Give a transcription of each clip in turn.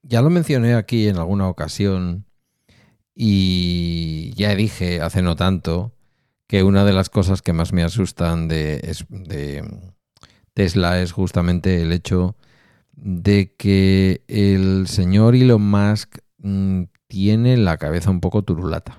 Ya lo mencioné aquí en alguna ocasión y ya dije hace no tanto que una de las cosas que más me asustan de Tesla es justamente el hecho de que el señor Elon Musk tiene la cabeza un poco turulata.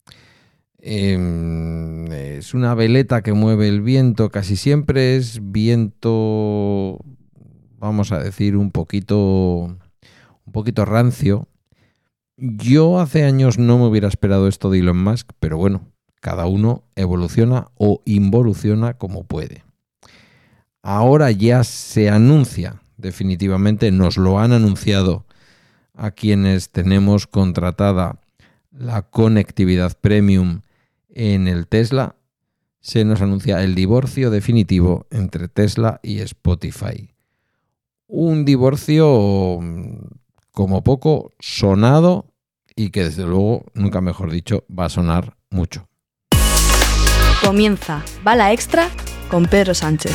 Es una veleta que mueve el viento, casi siempre es viento, vamos a decir, un poquito rancio. Yo hace años no me hubiera esperado esto de Elon Musk, pero bueno, cada uno evoluciona o involuciona como puede. Ahora ya se anuncia, definitivamente nos lo han anunciado a quienes tenemos contratada la conectividad premium en el Tesla, se nos anuncia el divorcio definitivo entre Tesla y Spotify. Un divorcio como poco sonado y que desde luego, nunca mejor dicho, va a sonar mucho. Comienza Bala Extra con Pedro Sánchez.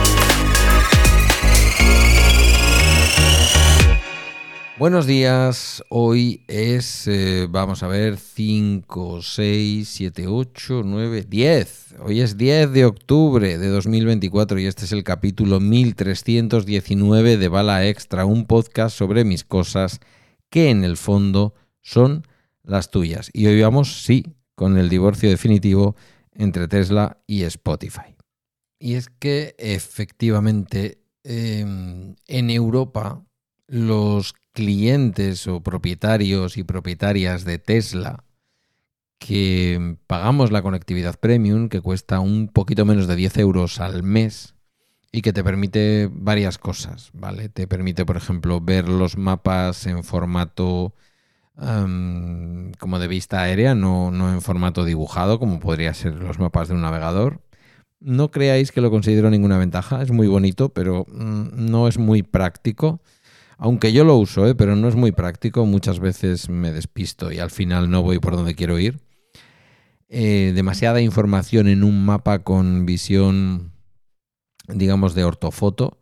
Buenos días, hoy es, vamos a ver, 5, 6, 7, 8, 9, 10. Hoy es 10 de octubre de 2024 y este es el capítulo 1319 de Bala Extra, un podcast sobre mis cosas que en el fondo son las tuyas. Y hoy vamos, sí, con el divorcio definitivo entre Tesla y Spotify. Y es que efectivamente en Europa los clientes o propietarios y propietarias de Tesla que pagamos la conectividad premium, que cuesta un poquito menos de 10 euros al mes y que te permite varias cosas, ¿vale? Te permite, por ejemplo, ver los mapas en formato como de vista aérea, no en formato dibujado, como podría ser los mapas de un navegador. No creáis que lo considero ninguna ventaja, es muy bonito, pero no es muy práctico. Aunque yo lo uso, pero no es muy práctico, muchas veces me despisto y al final no voy por donde quiero ir. Demasiada información en un mapa con visión, digamos, de ortofoto.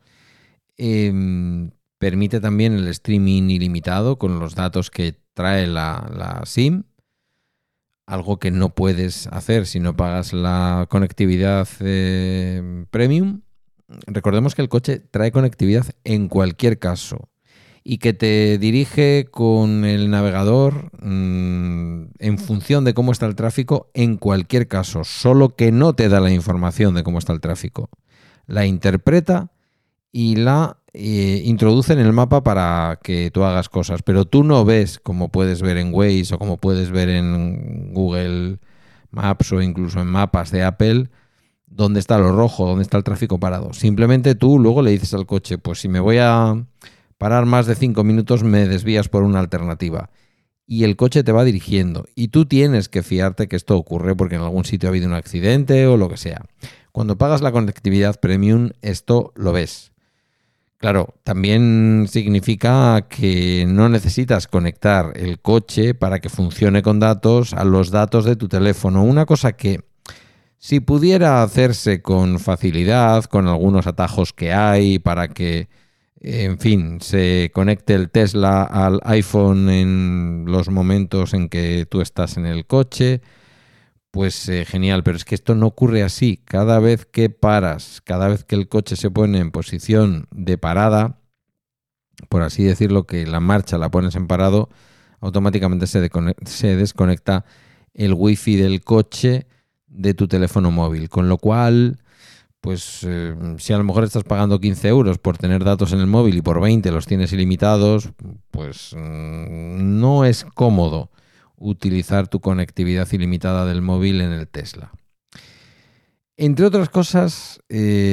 Permite también el streaming ilimitado con los datos que trae la SIM, algo que no puedes hacer si no pagas la conectividad premium. Recordemos que el coche trae conectividad en cualquier caso y que te dirige con el navegador en función de cómo está el tráfico en cualquier caso, solo que no te da la información de cómo está el tráfico. La interpreta y la introduce en el mapa para que tú hagas cosas, pero tú no ves, como puedes ver en Waze o como puedes ver en Google Maps o incluso en mapas de Apple, dónde está lo rojo, dónde está el tráfico parado. Simplemente tú luego le dices al coche, pues si me voy a parar más de 5 minutos me desvías por una alternativa. Y el coche te va dirigiendo. Y tú tienes que fiarte que esto ocurre porque en algún sitio ha habido un accidente o lo que sea. Cuando pagas la conectividad premium, esto lo ves. Claro, también significa que no necesitas conectar el coche para que funcione con datos a los datos de tu teléfono. Una cosa que, si pudiera hacerse con facilidad, con algunos atajos que hay para que, en fin, se conecte el Tesla al iPhone en los momentos en que tú estás en el coche, pues genial, pero es que esto no ocurre así. Cada vez que paras, cada vez que el coche se pone en posición de parada, por así decirlo, que la marcha la pones en parado, automáticamente se desconecta el wifi del coche de tu teléfono móvil, con lo cual, pues si a lo mejor estás pagando 15 euros por tener datos en el móvil y por 20 los tienes ilimitados, pues no es cómodo utilizar tu conectividad ilimitada del móvil en el Tesla. Entre otras cosas,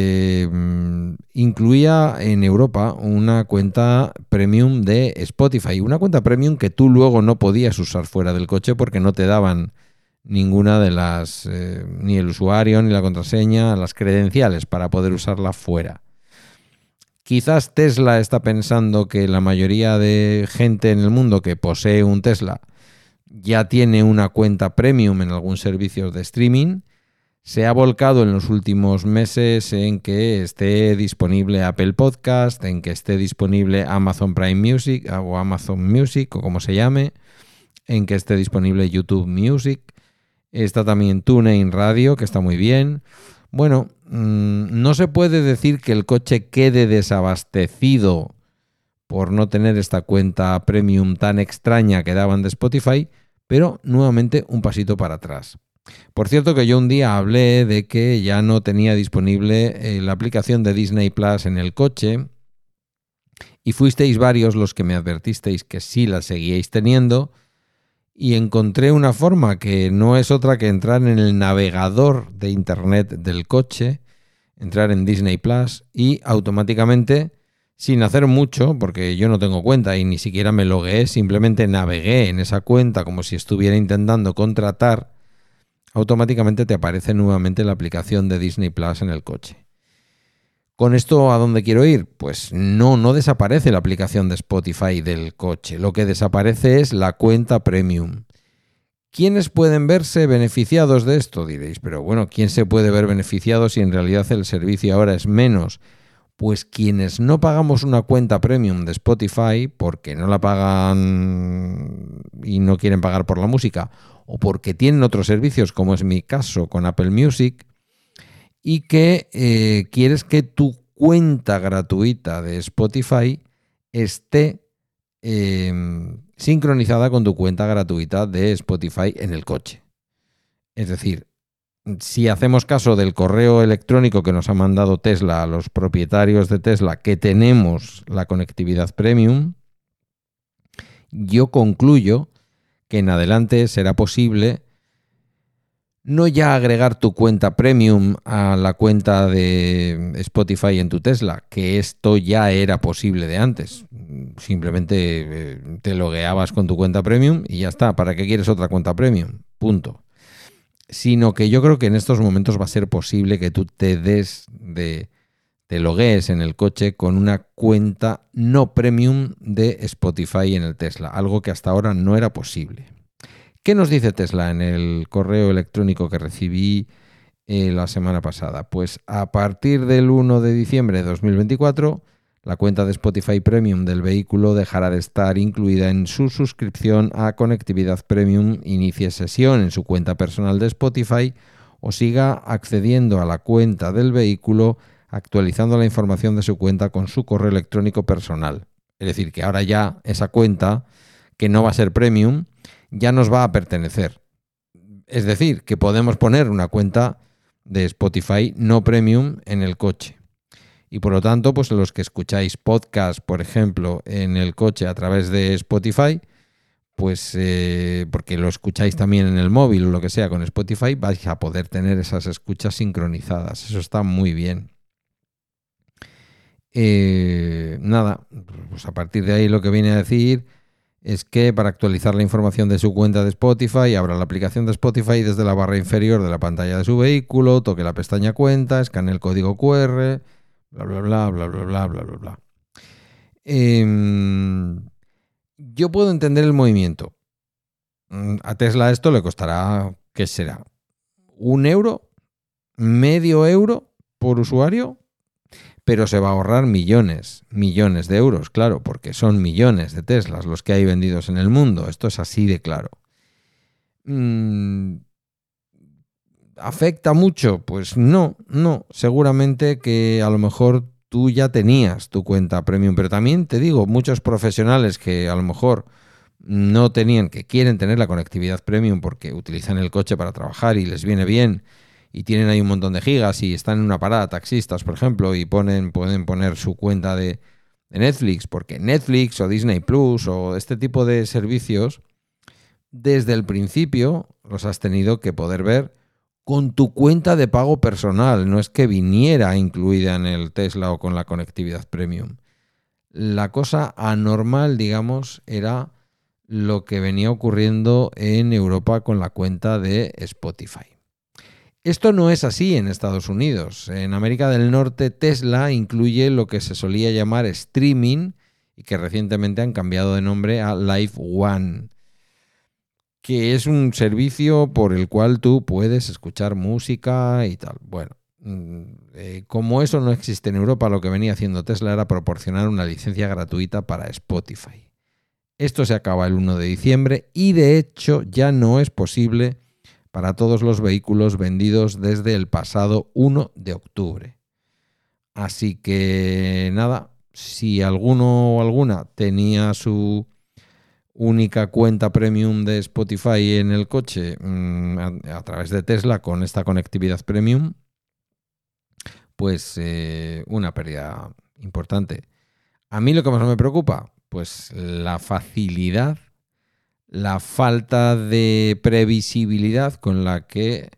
incluía en Europa una cuenta premium de Spotify, una cuenta premium que tú luego no podías usar fuera del coche porque no te daban ninguna de las, ni el usuario, ni la contraseña, las credenciales para poder usarla fuera. Quizás Tesla está pensando que la mayoría de gente en el mundo que posee un Tesla ya tiene una cuenta premium en algún servicio de streaming. se ha volcado en los últimos meses en que esté disponible Apple Podcast, en que esté disponible Amazon Prime Music o Amazon Music o como se llame, en que esté disponible YouTube Music. Está también TuneIn Radio, que está muy bien. Bueno, no se puede decir que el coche quede desabastecido por no tener esta cuenta premium tan extraña que daban de Spotify, pero nuevamente un pasito para atrás. Por cierto que yo un día hablé de que ya no tenía disponible la aplicación de Disney Plus en el coche y fuisteis varios los que me advertisteis que sí la seguíais teniendo y encontré una forma que no es otra que entrar en el navegador de internet del coche, entrar en Disney Plus y automáticamente, sin hacer mucho, porque yo no tengo cuenta y ni siquiera me logueé, simplemente navegué en esa cuenta como si estuviera intentando contratar, automáticamente te aparece nuevamente la aplicación de Disney Plus en el coche. ¿Con esto a dónde quiero ir? Pues no desaparece la aplicación de Spotify del coche. Lo que desaparece es la cuenta premium. ¿Quiénes pueden verse beneficiados de esto? Diréis, pero bueno, ¿quién se puede ver beneficiado si en realidad el servicio ahora es menos? Pues quienes no pagamos una cuenta premium de Spotify porque no la pagan y no quieren pagar por la música o porque tienen otros servicios, como es mi caso con Apple Music, y que quieres que tu cuenta gratuita de Spotify esté sincronizada con tu cuenta gratuita de Spotify en el coche. Es decir, si hacemos caso del correo electrónico que nos ha mandado Tesla a los propietarios de Tesla que tenemos la conectividad premium, yo concluyo que en adelante será posible no ya agregar tu cuenta premium a la cuenta de Spotify en tu Tesla, que esto ya era posible de antes. Simplemente te logueabas con tu cuenta premium y ya está. ¿Para qué quieres otra cuenta premium? Punto. Sino que yo creo que en estos momentos va a ser posible que tú te loguees en el coche con una cuenta no premium de Spotify en el Tesla, algo que hasta ahora no era posible. ¿Qué nos dice Tesla en el correo electrónico que recibí la semana pasada? Pues a partir del 1 de diciembre de 2024, la cuenta de Spotify Premium del vehículo dejará de estar incluida en su suscripción a Conectividad Premium, inicie sesión en su cuenta personal de Spotify o siga accediendo a la cuenta del vehículo actualizando la información de su cuenta con su correo electrónico personal. Es decir, que ahora ya esa cuenta, que no va a ser Premium, ya nos va a pertenecer. Es decir, que podemos poner una cuenta de Spotify no premium en el coche. Y por lo tanto, pues los que escucháis podcast, por ejemplo, en el coche a través de Spotify, pues porque lo escucháis también en el móvil o lo que sea con Spotify, vais a poder tener esas escuchas sincronizadas. Eso está muy bien. Nada, pues a partir de ahí lo que viene a decir es que para actualizar la información de su cuenta de Spotify, abra la aplicación de Spotify desde la barra inferior de la pantalla de su vehículo, toque la pestaña cuenta, escanee el código QR, bla, bla, bla, bla, bla, bla, bla, bla, bla. Yo puedo entender el movimiento. A Tesla esto le costará, ¿qué será? ¿1 euro? ¿Medio euro por usuario? Pero se va a ahorrar millones de euros, claro, porque son millones de Teslas los que hay vendidos en el mundo. Esto es así de claro. ¿Afecta mucho? Pues no. Seguramente que a lo mejor tú ya tenías tu cuenta premium, pero también te digo, muchos profesionales que a lo mejor no tenían, que quieren tener la conectividad premium porque utilizan el coche para trabajar y les viene bien, y tienen ahí un montón de gigas y están en una parada, taxistas, por ejemplo, y pueden poner su cuenta de Netflix, porque Netflix o Disney Plus o este tipo de servicios, desde el principio los has tenido que poder ver con tu cuenta de pago personal. No es que viniera incluida en el Tesla o con la conectividad premium. La cosa anormal, digamos, era lo que venía ocurriendo en Europa con la cuenta de Spotify. Esto no es así en Estados Unidos. En América del Norte, Tesla incluye lo que se solía llamar streaming y que recientemente han cambiado de nombre a Live One. que es un servicio por el cual tú puedes escuchar música y tal. Bueno, como eso no existe en Europa, lo que venía haciendo Tesla era proporcionar una licencia gratuita para Spotify. Esto se acaba el 1 de diciembre y de hecho ya no es posible para todos los vehículos vendidos desde el pasado 1 de octubre. Así que nada, si alguno o alguna tenía su única cuenta premium de Spotify en el coche a través de Tesla con esta conectividad premium, pues una pérdida importante. A mí lo que más me preocupa, pues la facilidad, la falta de previsibilidad con la que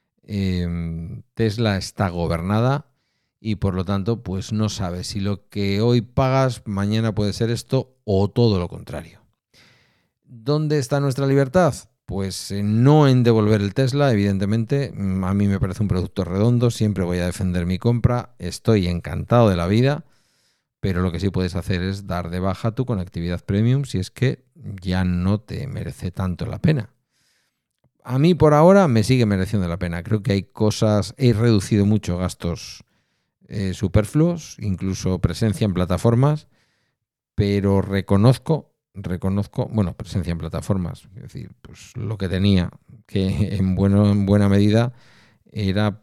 Tesla está gobernada y por lo tanto pues no sabes si lo que hoy pagas mañana puede ser esto o todo lo contrario. ¿Dónde está nuestra libertad? Pues no en devolver el Tesla, evidentemente. A mí me parece un producto redondo, siempre voy a defender mi compra, estoy encantado de la vida, pero lo que sí puedes hacer es dar de baja tu conectividad premium si es que ya no te merece tanto la pena. A mí por ahora me sigue mereciendo la pena. Creo que hay cosas, he reducido mucho gastos superfluos, incluso presencia en plataformas, pero reconozco, bueno, presencia en plataformas, es decir, pues lo que tenía, que en buena medida era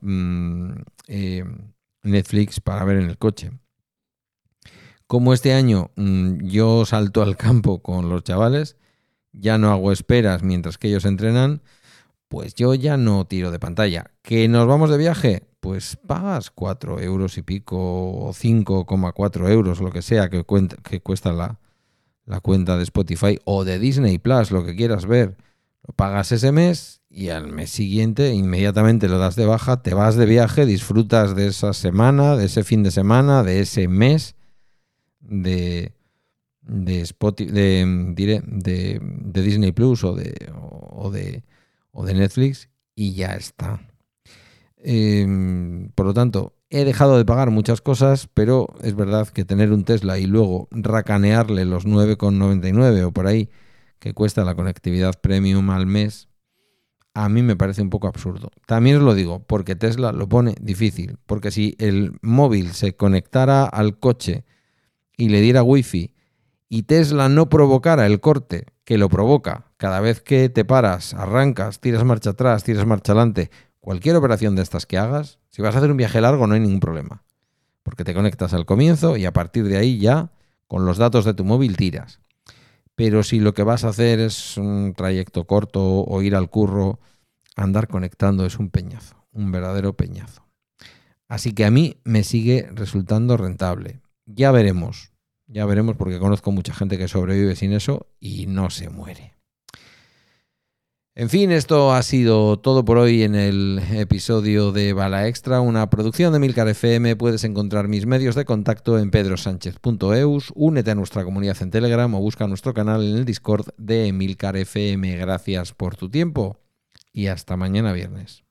Netflix para ver en el coche. Como este año yo salto al campo con los chavales, ya no hago esperas mientras que ellos entrenan, pues yo ya no tiro de pantalla. ¿Que nos vamos de viaje? Pues pagas 4 euros y pico o 5,4 euros, lo que sea que cuesta la cuenta de Spotify o de Disney Plus, lo que quieras ver. Lo pagas ese mes y al mes siguiente inmediatamente lo das de baja, te vas de viaje, disfrutas de esa semana, de ese fin de semana, de ese mes de Spotify, de Disney Plus o de Netflix y ya está. Por lo tanto, he dejado de pagar muchas cosas, pero es verdad que tener un Tesla y luego racanearle los 9,99 o por ahí que cuesta la conectividad premium al mes, a mí me parece un poco absurdo. También os lo digo, porque Tesla lo pone difícil, porque si el móvil se conectara al coche y le diera wifi y Tesla no provocara el corte que lo provoca cada vez que te paras, arrancas, tiras marcha atrás, tiras marcha adelante, cualquier operación de estas que hagas, si vas a hacer un viaje largo no hay ningún problema, porque te conectas al comienzo y a partir de ahí ya con los datos de tu móvil tiras. Pero si lo que vas a hacer es un trayecto corto o ir al curro, andar conectando es un peñazo, un verdadero peñazo. Así que a mí me sigue resultando rentable. Ya veremos porque conozco mucha gente que sobrevive sin eso y no se muere. En fin, esto ha sido todo por hoy en el episodio de Bala Extra, una producción de Emilcar FM. Puedes encontrar mis medios de contacto en pedrosanchez.eus, únete a nuestra comunidad en Telegram o busca nuestro canal en el Discord de Emilcar FM. Gracias por tu tiempo y hasta mañana viernes.